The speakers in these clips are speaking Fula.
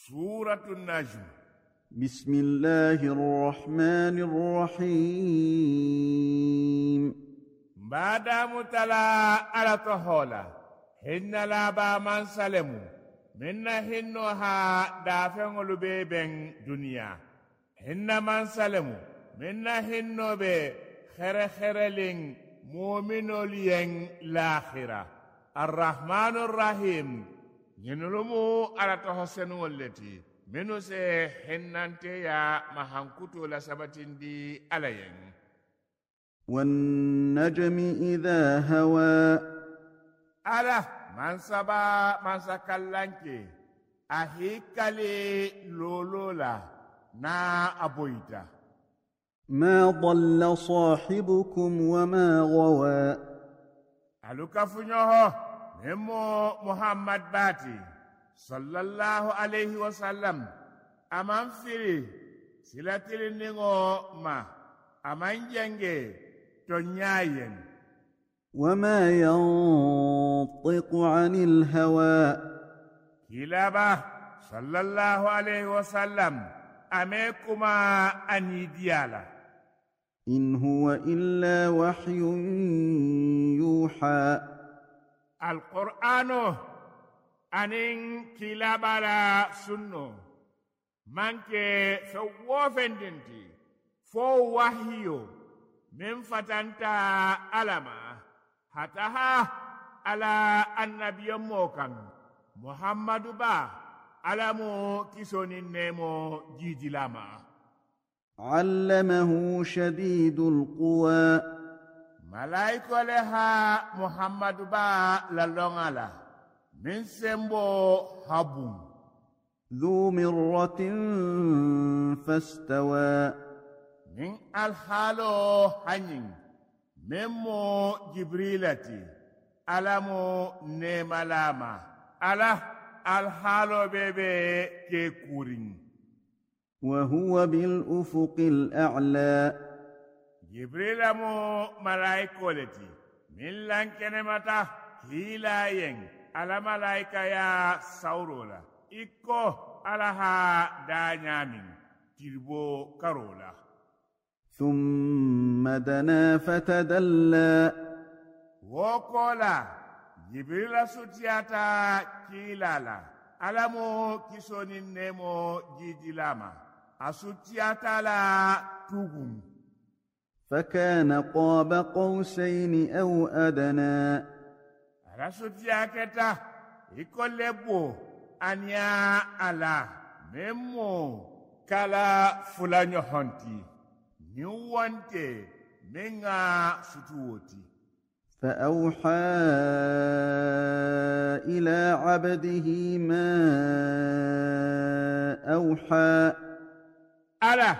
سورة النجم. بسم الله الرحمن الرحيم. بعد متلا على طهولا هن لا با من سلمو من هنها دافن لبيبن دنيا هن من سلمو من هنو be خرخرلين مؤمنولين الآخرة الرحمن الرحيم ينلمو على تحسن والتي منو سي هنانتي يا محنكتو لسبتين دي عليين. والنجم إذا هوى ala mansaba mansakallanke ahikali lolola na aboita ما ضل صاحبكم وما غوى alukafunyoho memo muhammad bati sallallahu alaihi wasallam amanfiri silatiri ningo ma amanjenge tonyayen وما ينطق عن الهوى كلابا صلى الله عليه وسلم أميكما أنيديالا إن هو إلا وحي يوحى القرآن أنين كلابا لا سنو منك فوفن دنتي فو وحيو من فتنتا ألما hataha ala annabiyo mokan muhammadu ba alamu kisoni nemo jijilama علمه شديد القوى malaiko leha muhammadu ba lalongala min sembo habum ذو مرة فاستوى min alhalo hanyin memo jibrilati alamo nemalama ala alhalo bebe ke kurin وهو بالأفق الأعلى jibrilamo malaikoleti min lankenemata hilayen ala malaika ya saurola ikko alaha danyamin tirbo karola ثم دنا فتدلى wokola jibrila sutiyata kilala alamo kisoni nemo jijilama asutiyata la tugum فكان قاب قوسين أو أدنى ala sutiyaketa ikolebo anya ala memo kala fulanyo honti niwante menga sutuoti فأوحى إلى عبده ما أوحى ala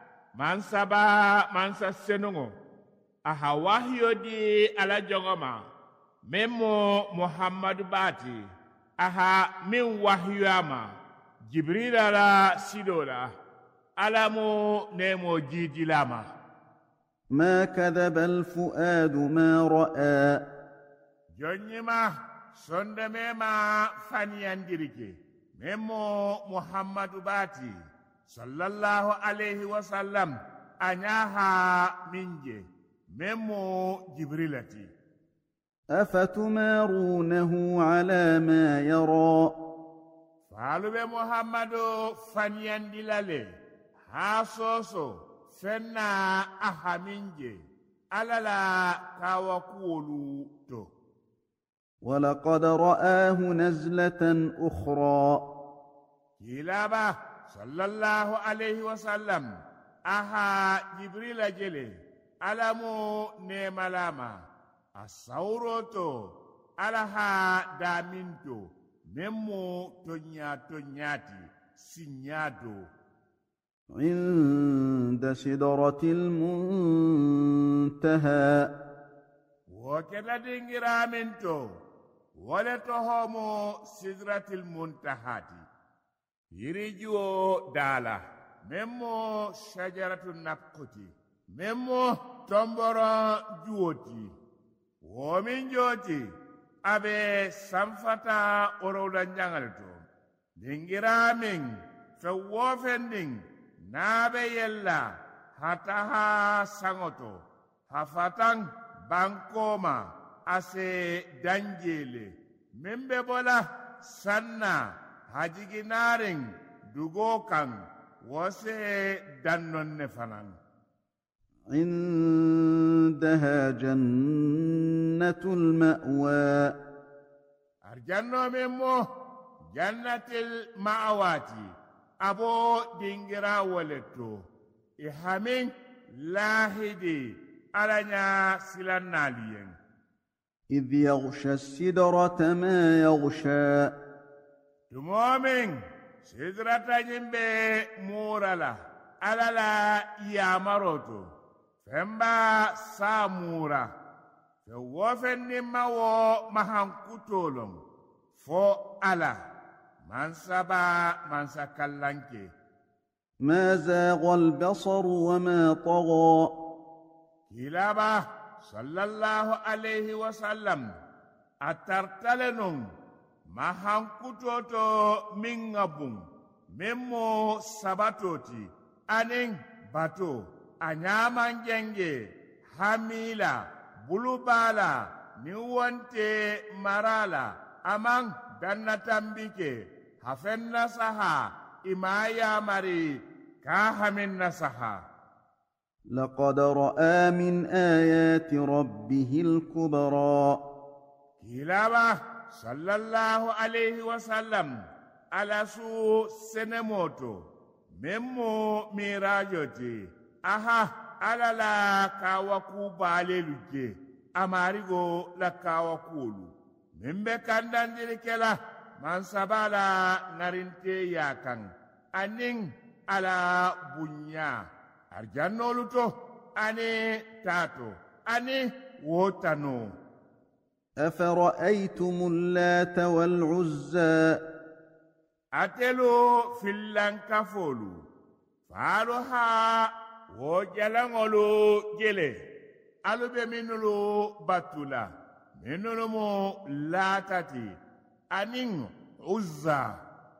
mansa senungo aha wahyo di ala jongoma memo muhammadu bati aha min wahyama jibrila la sidola alamu nemo jijilama ما كذب الفؤاد ما رأى jonyima sondemema faniyandirike memo muhammadu bati sallallahu alaihi wasallam anyaha minje memo jibrilati أفتمارونه على ما يرى faalube muhammadu faniyandilale haa soso fenna ahaminje alala kawa kuwolu to ولقد رآه نزلة أخرى kilaba sallallahu alaihi wasallam aha jibrila jele alamu nemalama asauroto alaha daminto memo tonyati sinyado عند سدرة المنتهى وكذا دينغرامنتو ولتهمو سدرة المنتهى يريجو دالا ممو شجرة النبقتي ممو تنبرا جوتي ومن جوتي abe samfata orola nyangalto dingiramin fe wofending nabe yella hataha sangoto hafatan bankoma ase danjele membe bola sanna hajiginaring dugokan wose dannon ne fanan عندها جنة المأوى arjanno memmo jannatil ma'awati abo dingira waleto ihamin lahidi alanya silannaliyen إذ يغشى السدرة ما يغشى tumomin sidrata jimbe murala alala yamaroto femba samura fe wofenni mawo mahankutolon fo ala mansa kallanke ما زاغ البصر وما طغى kilaba sallallahu alaihi wasallam atartalenun mahankutoto min ngabun memmo sabatoti anin bato anyaman jenge hamila bulubala niwante marala amang dannatambike hafenna saha imaya mari kahamin nasaha لقد رأى من آيات ربه الكبرى kilaba sallallahu alaihi wasallam ala su senemoto memmo mirajoti aha ala la kawaku baleluke amarigo la kawakulu membe kandandiri kela mansabala narinte yakan aning ala bunya arjannolu to ane tato ane wotano أفرأيتم اللات والعزى atelo fillankafolu faalo ha wo jalangolu jele alu be minulu batula minulu mo latati anin uzza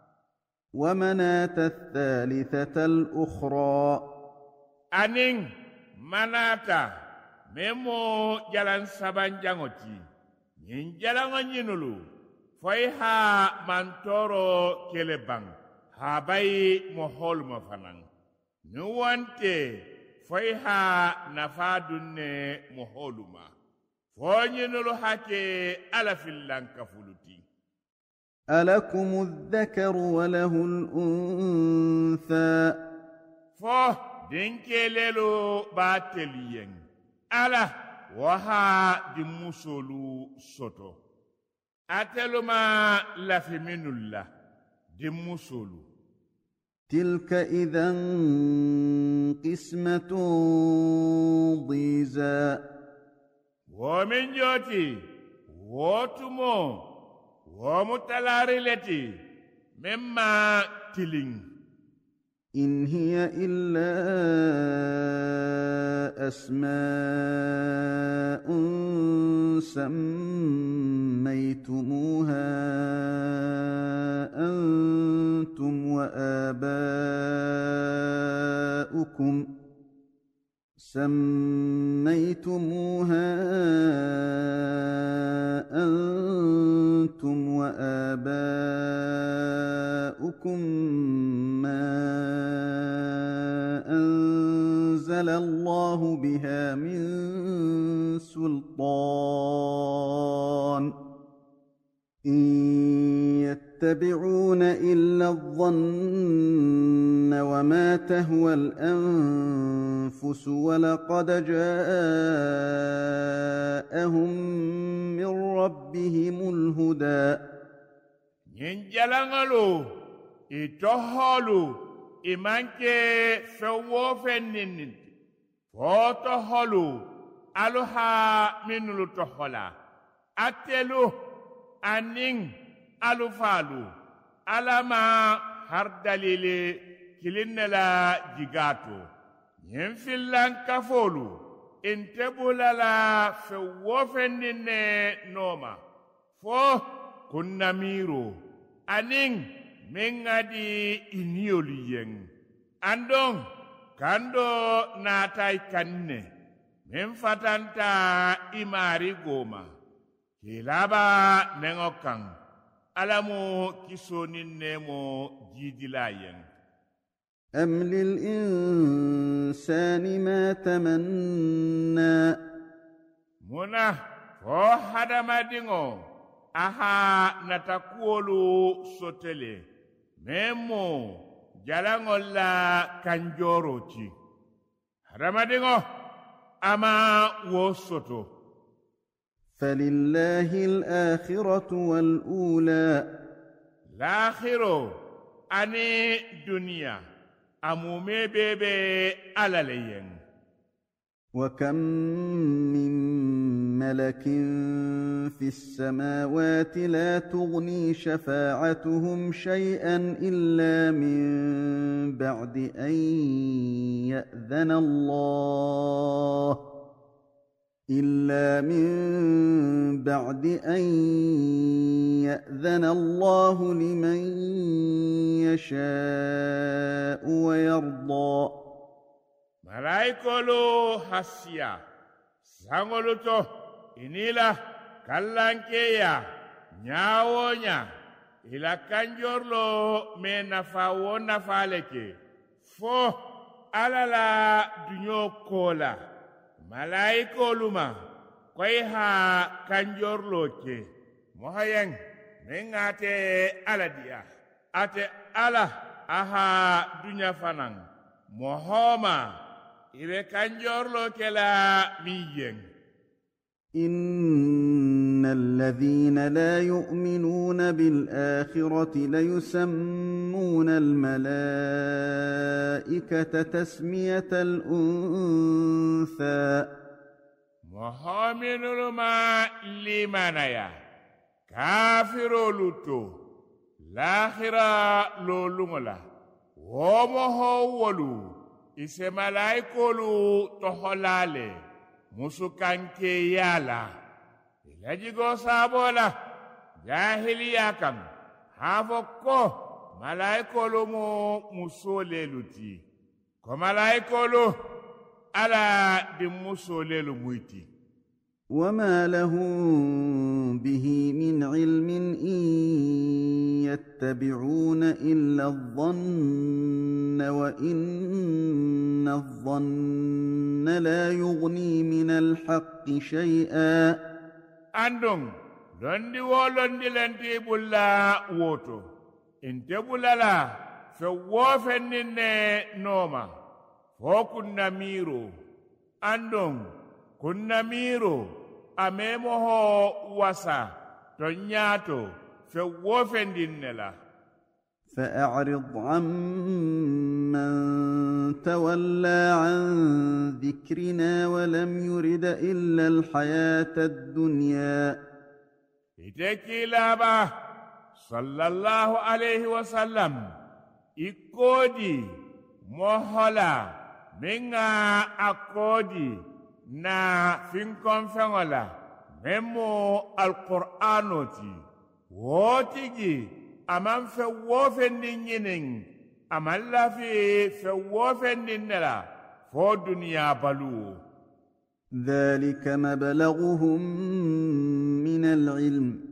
ومناة الثالثة الأخرى anin manata memo jalan saban jangoti nyin jalango nyinulu foy ha mantoro kelebang ha bay mo hol mo fanan ni wante foy ha nafa dunne mo holuma fo nyinulu hake ala fillanka fuluti ألكم الذكر وله الأنثى fo dinkelelo bateliyen ala waha di musolu soto ateluma lafiminullah di musolu تلك إذا قسمة ضيزى womin joti wotumo womutalarileti memma tiling إن هي إلا أسماء سميتموها أنتم وآباؤكم ما أنزل الله بها من سلطان إن يتبعون إلا الظن وما تهوى الأنفس ولقد جاءهم من ربهم الهدى ينجلنغلو itoholu imanke fewo fennin fotoholu aluha minulu tohola atelu aning alufalu alama har dalile kilinela jigato yen fillan kafolu intebulala fewo fenninne noma fo kunnamiro aning mengadi iniolu yen andong kando natai kanne men fatanta imari goma kilaba nengokan alamu kisonin nemo jidilayen أم للإنسان ما تمنى muna fo hadamadingo aha natakuolu sotele memo jalangolla kanjoroti hadamadingo ama wo soto فلله الآخرة والأولى l'akhiro ani dunia amume bebe alaleyen وكم من ملك في السماوات لا تغني شفاعتهم شيئا إلا من بعد أن يأذن الله لمن يشاء ويرضى malaikolu hasiya sangoluto inila kallankeya nyawonya ila kanjorlo me nafa wo nafaleke fo alala dunyo kola malaikolu ma koy ha kanjorlo ke mohayen mengate aladia ate ala aha dunya fanang mohoma ibe kanjorlo kela miyen إن الذين لا يؤمنون بالآخرة ليسمون الملائكة تسمية الأنثى محامن لما لمنايا كافر لتو لاخرة لولولا ومهولو ise malaikolu toholale musukanke yala ilajigo sabola jahiliya kan hafo ko malaikolu musoleluti ko malaikolu ala di musolelu muiti وما لهم به من علم إن يتبعون إلا الظن وإن الظن لا يغني من الحق شيئا andong londi wolondi lenti bulla woto inte bulala fe wofenninne noma fo kunna miro andong kunna miro amemoho wasa tonyato fe wofendinela فأعرض عمن تولى عن ذكرنا ولم يرد إلا الحياة الدنيا itekilaba sallallahu alaihi wasallam ikodi mohola minga akodi na finkonfengola memo alqur'anoti wotigi aman fe wofendin yinin aman lafi fe wofendin nela fo duniya balu ذلك مبلغهم من العلم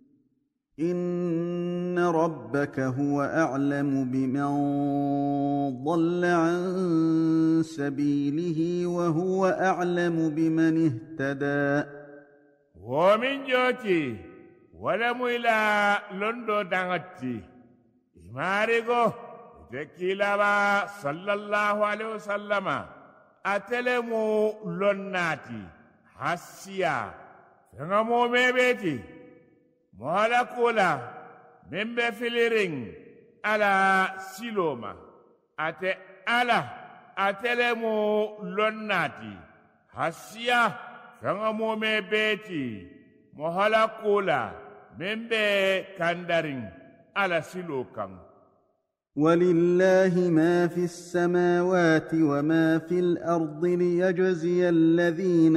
إن ربك هو أعلم بمن ضل عن سبيله وهو أعلم بمن اهتدى ومن جوتي ولم إلى لندو دانتي إماريغو تكيلابا صلى الله عليه وسلم أتلمو لناتي حسيا فنمو ميبيتي مهلكولا من بفلرين على سيلوما أتي على أتلمو لناتي حسيا فنمو ميبيتي مهلكولا من بكاندرين على سيلوكان ولله ما في السماوات وما في الأرض ليجزي الذين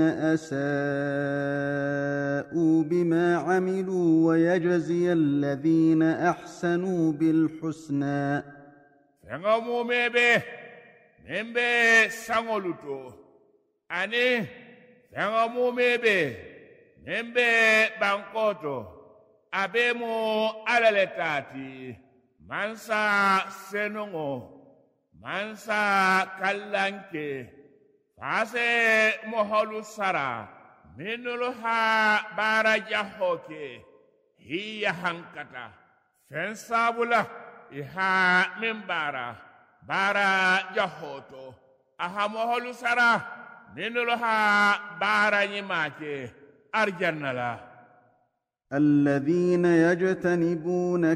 أساءوا بما عملوا ويجزي الذين أحسنوا بالحسنى fengomu mebe membe sangoluto ani fengomu mebe membe bankoto abemu alaletati mansa senongo mansa kallanke fase moholu sara minulu ha bara jahoke hiya hankata fensabula iha mimbara bara jahoto aha moholu sara minulu ha bara nyimake arjannala الذين يجتنبون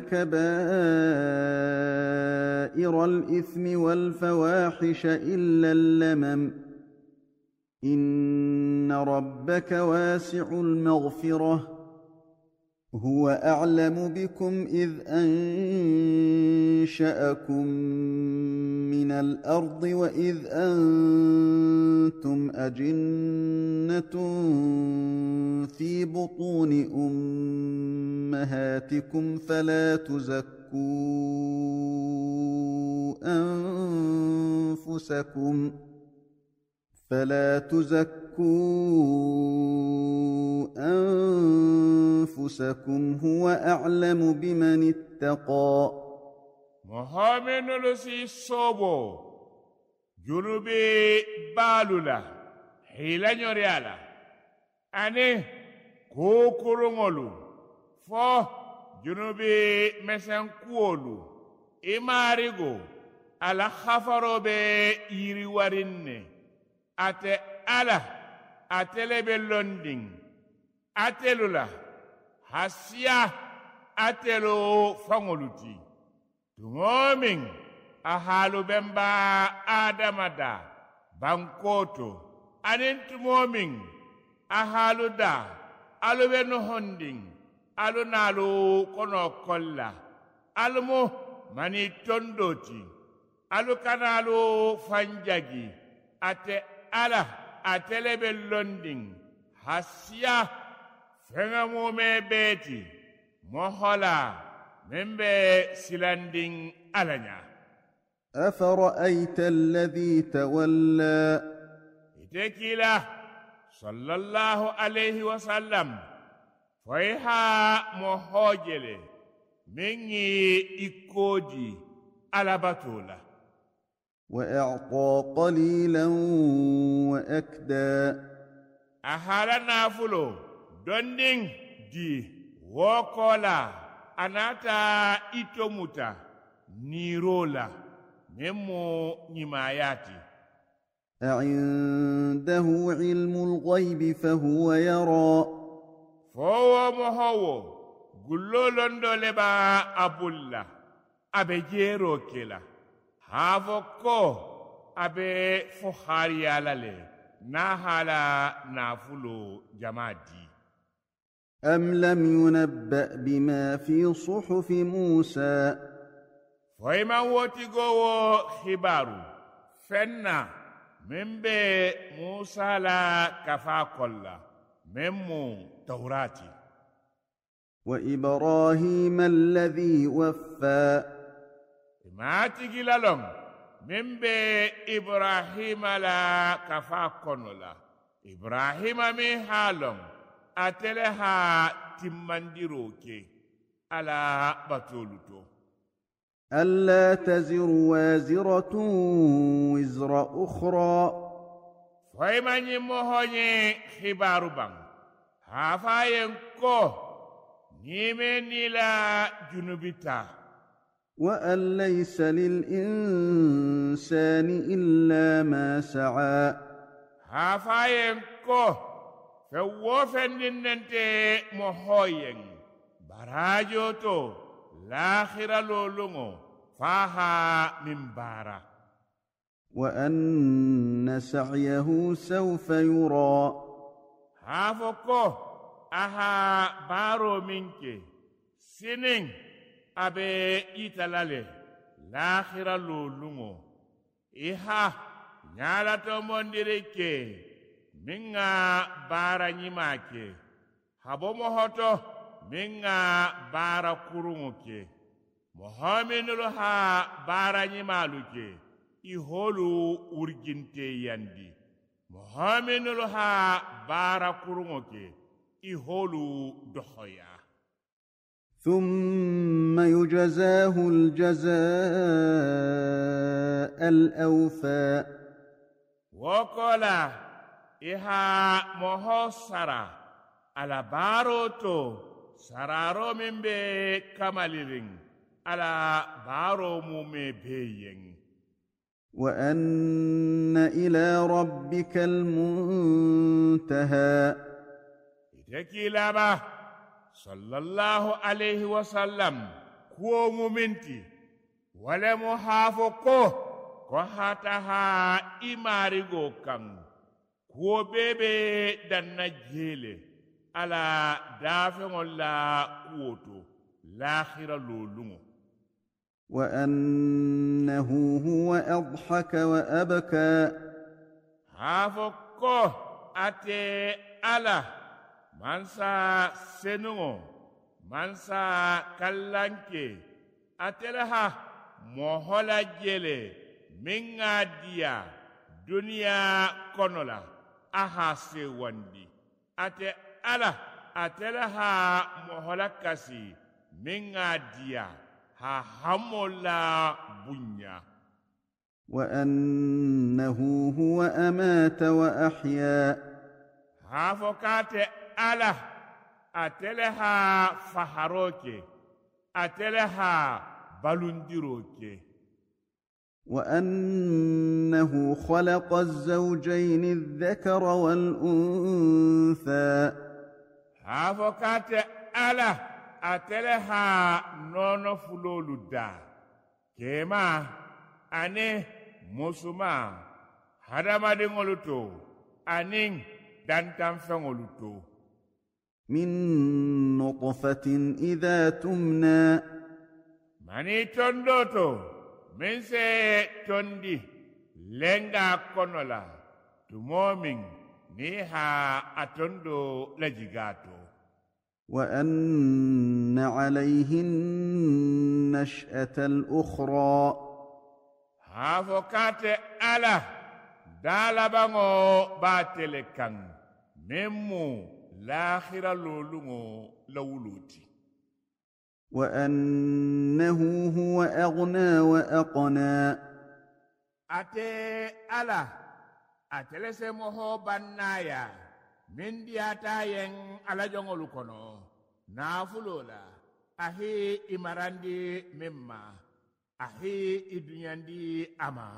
كبائر الإثم والفواحش إلا اللمم إن ربك واسع المغفرة هو أعلم بكم إذ أنشأكم من الأرض وإذ أنتم أجنة في بطون أمهاتكم فلا تزكوا أنفسكم هو أعلم بمن اتقى محمد لسي صوبو جنوبي بالولا حيلا نوريالا أني كوكورونغولو فو جنوبي مسن كولو إماريغو على خفرو بي يري وريني ate ala atelebe londing atelula hasia atelo fangoluti tungomin ahalu bemba adamada bankoto anintumomin ahalu da alubenu honding alunalu kono kolla alumo mani tondoti alukanalu fanjagi ate ala atelebe londing hasia fengamume beti mohola membe silanding alanya أفرأيت الذي تولى itekila sallallahu alayhi wasallam faiha mohojele mingi ikoji alabatula وأعطى قليلا وأكدى ahalana fulo donding di wokola anata itomuta nirola memo nyimayati أعنده علم الغيب فهو يرى فهو مهو قلولندو لبا أبولا أبي جيرو كلا هافوكو أبي فخاري على ناهالا نافلو جمادي أم لم ينبأ بما في صحف موسى فإما وتيغو خبارو فنا ممبي موسى لا كفا كلا ممو توراتي وإبراهيم الذي وفى ما تيغلالون ممبي إبراهيم لا كفا كنولا إبراهيم مي حالون أتلها تمانديروكي على بطولتو ألا تزر وازرة وزر أخرى فإما نموهني خبارو بان هافاين كو نيمني لا جنوبتا وأن ليس للإنسان إلا ما سعى هافاين كو فوفن ننتي موهوين براجوتو لاخر لولونغو فاها من بارا وأن سعيه سوف يرى هافوكو أها بارو منك سنين أبي إتلالي lahira lulungo iha nyala to mondirike minga bara nyimake habo mohoto minga bara kurungoke mohaminul ha bara nyimaluke iholu urginte yandi mohaminul ha bara kurungoke iholu dohoya ثم يجزاه الجزاء الأوفى وقال إها مهسرة على باروتو سرارو من بي كماليرين على بارو مومي بيين وأن إلى ربك المنتهى إتكي لابا صلى الله عليه وسلم كو مومنتي ولا محافظكو ko hataha imarigo kan ko bebe danna jele ala dafeŋol la kuwoto lahira lolungo وأنه هو أضحك وأبكى hafo ko ate ala mansa senungo mansa kallanke atelaha mohola jele minga dia dunia konola aha se wandi ate ala atelaha mohola kasi minga dia ha hamola bunya وأنه هو أمات وأحيا hafokate ala atelaha faharoke atelaha balundiroke وأنه خلق الزوجين الذكر والأنثى hafokate ala atelaha nono fulolu da kema ane musuma hadamadiŋolu to aniŋ dantanfeŋolu to من نطفة إذا تمنى mani tondo to min se tondi lenga kono la tumo min ni ha a tondo la jigato وأن عليه النشأة الأخرى hafokate ala dalabaŋo batele kaŋ meŋ mu lahira loluŋo la wuluti وأنه هو أغنى وأقنى ate ala atele se moho bannaya min diyata yen ala joŋolu kono naafulo la ahi imarandi mimma ahi idunyandi ama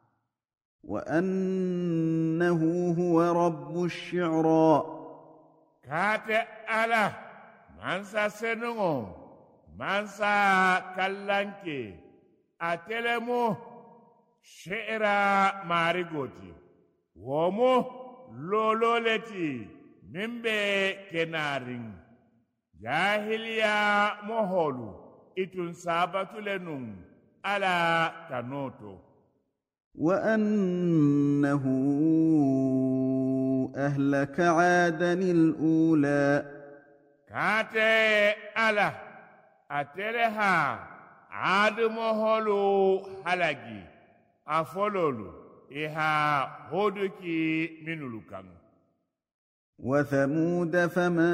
وأنه هو رب الشعرى kate ala mansa senuŋo mansa kallanke atelemu she'ira marigoti womu lololeti mimbe kenarin jahiliya moholu itun sabatulenu ala tanoto وأنه أهلك عادا الأولى kate ala ateleha admoholu halagi afololu iha hoduki minulukan وثمود فما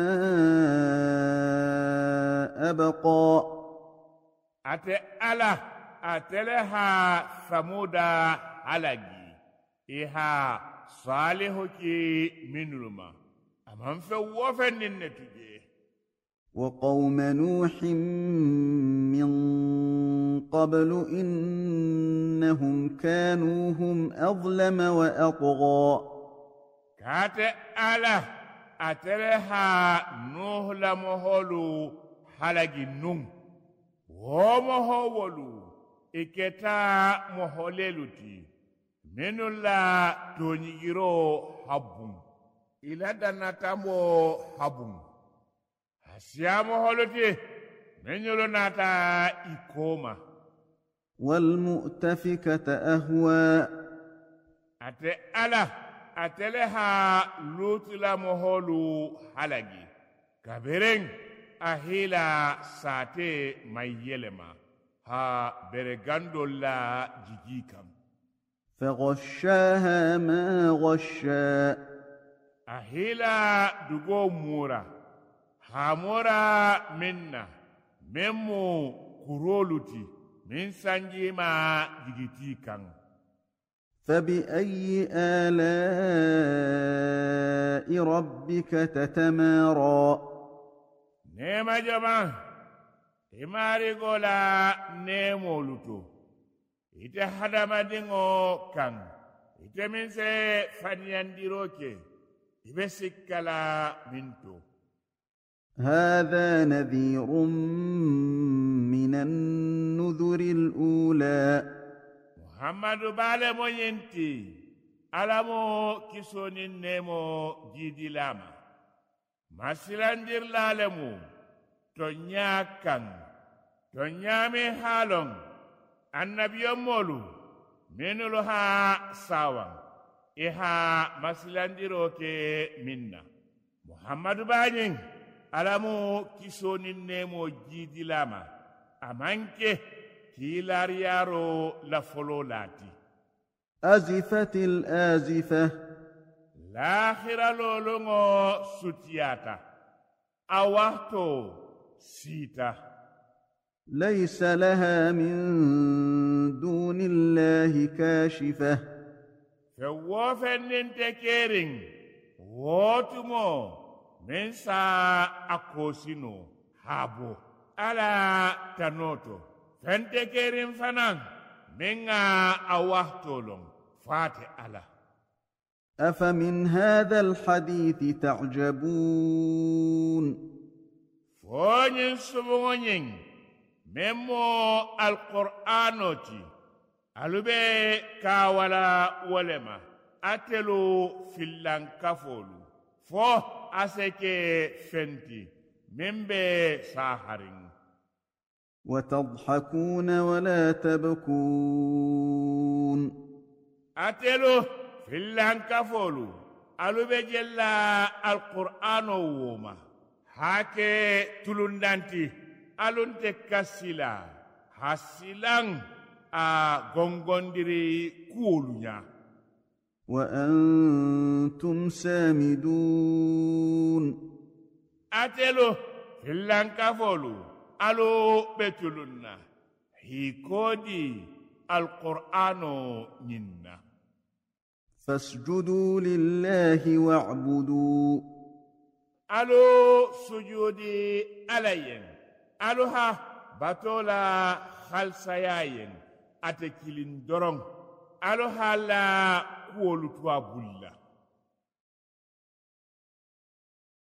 أبقى ate ala ateleha samuda halagi iha salihuki minuluma aman fe wofen ninne tuje وقوم نوح من قبل إنهم كانوا هم أظلم وأطغى kate ala ateleha nuh la moholu halagi nun wo mohowolu iketa moholeluti menulla tonyigiro habun ila danatamo habun hasiya moholuti menyolo nata ikoma والمؤتفكة أهوى ate ala atele ha lutula moholu halagi kaberen ahila sate mayelema ha beregandolla jigikam فغشاها ما غشا ahila dugo mura hamura minna memmu kuroluti min sanjima jigiti kan فبأي آلاء ربك تتمارى nema jama imari gola nemo luto ite hadamadingo kan ite min se fanyandiroke ibe sikkala minto هذا نذير من النذر الأولى muhammadu bale mo yenti alamo kisoni nemo jidilama masilandir lalemu to nyakan to nyame halon annabiyo molu menulu ha sawan iha masilandiro ke minna muhammadu banyin alamu kisoni nemo jidilama amanke kilariyaro la fololati أزفت الآزفة lahira lolongo sutiyata awahto sita ليس لها من دون الله كاشفة fewofen tekerin wotumo men sa akosino habo ala tanoto fentekerin fanan menga awahtolong fate ala أفمن هذا الحديث تعجبون fonyin subonyin memo alqur'anoti alube kawala wolema atelu fillankafolu fo aseke fenti membe saharin وتضحكون ولا تبكون atelu fillankafolu alube jella alqur'ano woma hake tulundanti alunte kasila hasilan a gongondiri kuolunya وأنتم سامدون atelu fillankafolu alu betulunna hikodi alqur'ano nyinna فاسجدوا لله واعبدوا alu sujudi alayen aluha batola khalsayayen ate kilin dorong aluha la kuolu tuwa bulla